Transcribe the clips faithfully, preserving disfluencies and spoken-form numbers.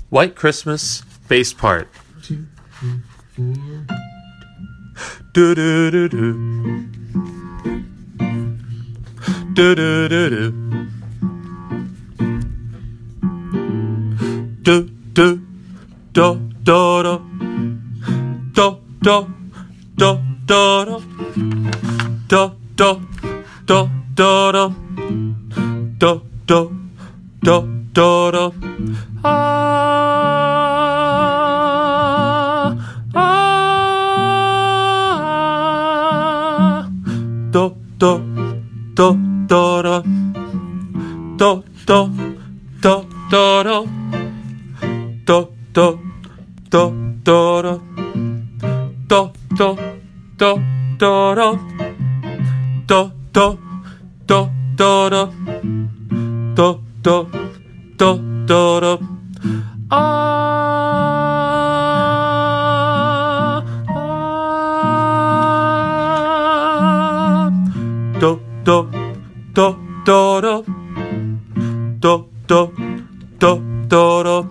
White Christmas, bass part. Two, three, four. Do do do do. Do do do do. Do do do do do. Do do do do do. Do do do do do. Do do do do do. Ah ah. Do do do do do. Do do do do do. Do do do do do. Do do do do do. Do do do do do. Do do do do do. Ah ah. Do do do do do. Do do do do do.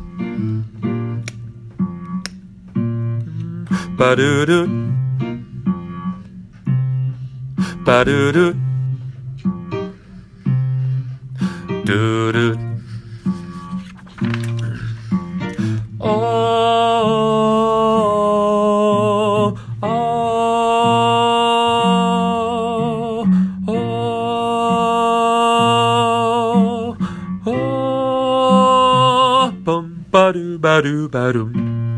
Ba do do. Ba do do. Do do. Oh, oh, oh, oh, bum ba do ba do ba do.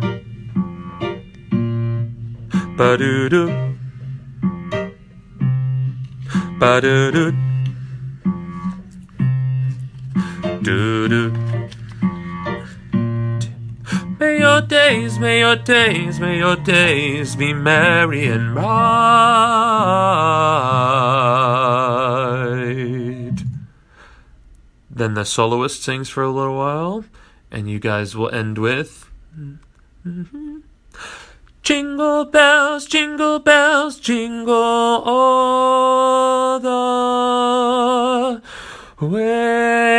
Ba do do. Ba do do. Do do. May your days, may your days, may your days be merry and bright. Then the soloist sings for a little while, and you guys will end with jingle bells, jingle bells, jingle all the way.